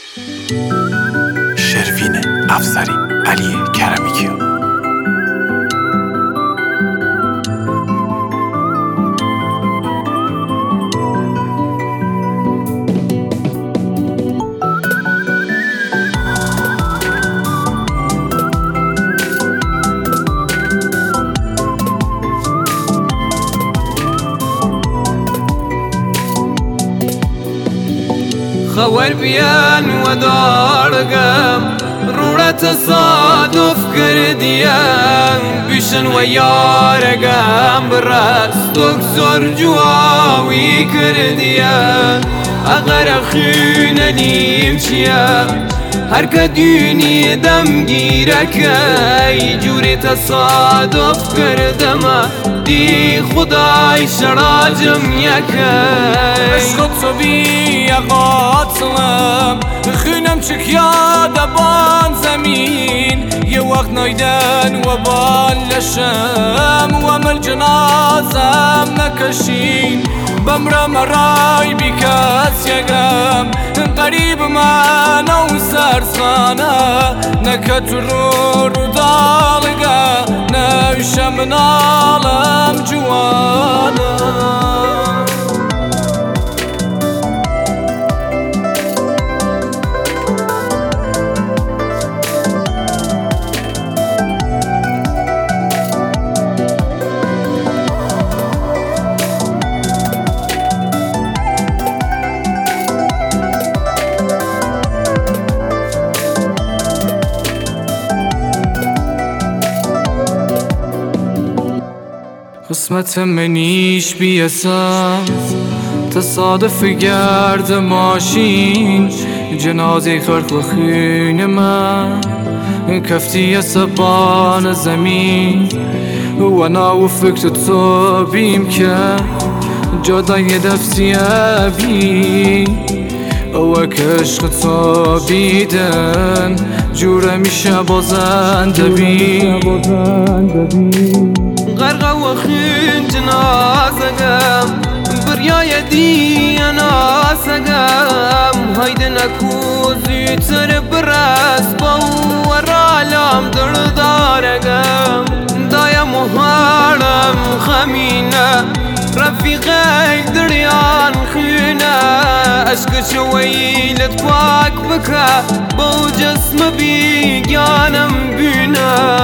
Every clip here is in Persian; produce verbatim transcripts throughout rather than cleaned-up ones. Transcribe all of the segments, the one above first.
شروین افسری، علی کرمیکیو. خور بیان و دارگم روڑا تصادف کردیم بیشن و یارگم براست دکتر جواوی کردیم اگر خون نیم چیم هر کدیونی دم گیره که جوری تصادف کردم دی خدای شراجم یکه عشق تو بی قاتلم خونم چکیا دبان زمین یه وقت نایدن و بالشم و مل جنازم نکشین بمرم رای بی کس یگم قریب من و سرسانه نکت رو رو دالگه نوشم نالم جوانه قسمت منیش بیاسم تصادف گرد ماشین جنازه خرد و خون من کفتی سبان زمین و انا و فکر تو بیم که جدای دفتی ابی او کشق تو بیدن جوره میشه بازنده بی غرقه و خون جنازگم بریای دی ناسگم هایده نکو زیتر برس با رالم دردارگم دایا مهارم خمینه رفیقه دریان خونه عشق شویلت پاک بکه با جسم بیگانم بینه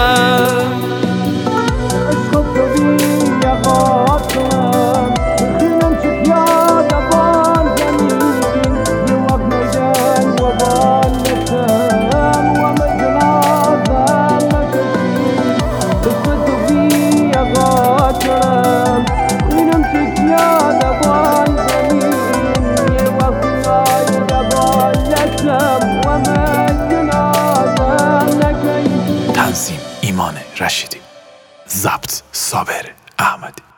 تنظیم ایمان رشیدی، ضبط صابر احمدی.